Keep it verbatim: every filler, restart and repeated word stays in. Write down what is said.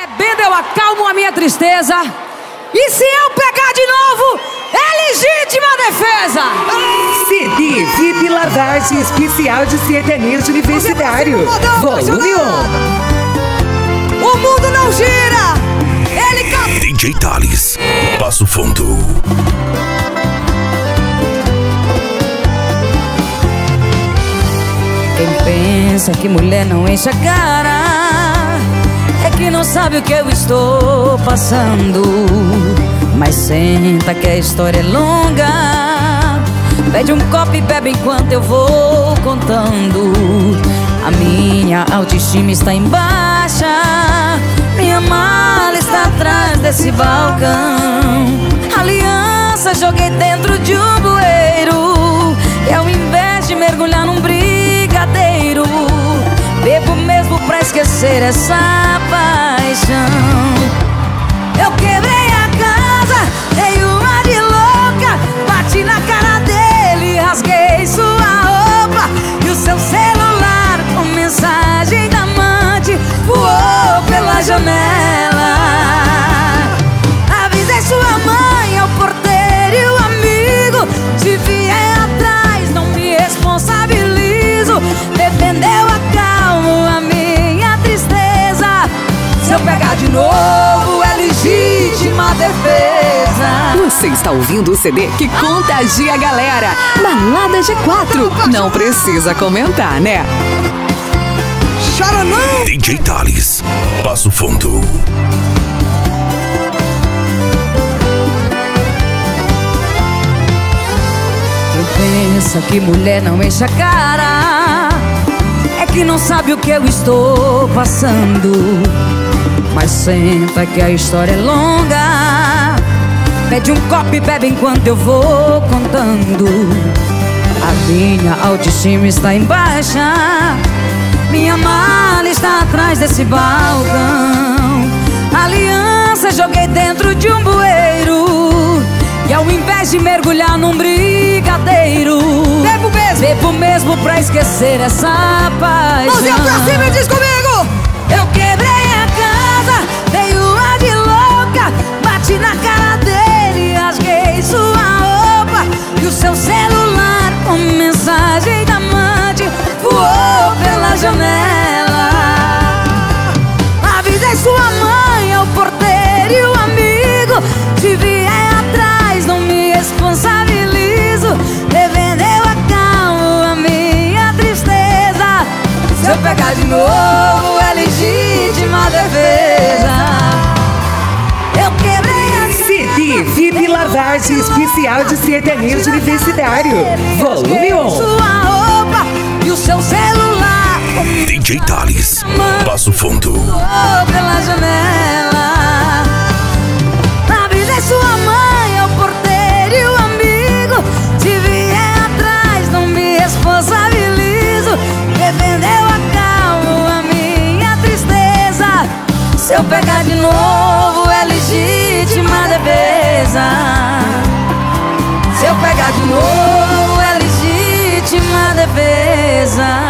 Bebendo eu acalmo a minha tristeza. E se eu pegar de novo, é legítima defesa. C D V I P Lavagem Especial de Sertanejo Universitário, volume um. O mundo não gira. Ele canta. D J Thales, Passo Fundo. Quem pensa que mulher não enche a cara é que não sabe o que eu estou passando. Mas senta que a história é longa. Pede um copo e bebe enquanto eu vou contando. A minha autoestima está em baixa. Minha mala está atrás desse balcão. Aliança joguei dentro de um bueiro. E ao invés de mergulhar num brigadeiro, bebo mesmo pra esquecer essa paixão. Eu quebrei a casa, dei uma de louca, bati na cara dele, rasguei sua roupa. E o seu celular com mensagem da amante voou pela janela. Avisei sua mãe, ao porteiro e o amigo. Se vier atrás, não me responsabilizo. Defendeu a calmo a minha tristeza. Se eu pegar de novo, é legítima defesa. Você está ouvindo o C D que contagia a galera. Balada G quatro. Não precisa comentar, né? Chora não! D J Thales, Passo Fundo. Quem pensa que mulher não enche a cara é que não sabe o que eu estou passando. Mas senta que a história é longa. Pede um copo e bebe enquanto eu vou contando. A minha autoestima está em baixa. Minha mala está atrás desse balcão. Aliança joguei dentro de um bueiro. E ao invés de mergulhar num brigadeiro, bebo mesmo, bebo mesmo pra esquecer essa paixão. Mãozinha pra cima e diz comigo. Eu quebrei a casa, dei uma de louca, bati na cara dele, rasguei sua roupa. E o seu celular com mensagem da amante voou pela janela. Avisei sua mãe, ao porteiro e o amigo. Se vier atrás, não me responsabilizo. Defendeu a calmo a minha tristeza. Se eu pegar de novo, é legítima defesa. Eu quebrei a C D V I P Lavagem Especial de Sertanejo Universitário, volume um. sua roupa e o seu celular. D J Thales, Passo Fundo. Voou pela janela. Avisei sua mãe, ao porteiro e o amigo. Se vier atrás, não me responsabilizo. Defendeu a calmo a minha tristeza. Se eu pegar de novo, é legítima defesa. Se eu pegar de novo, é legítima defesa.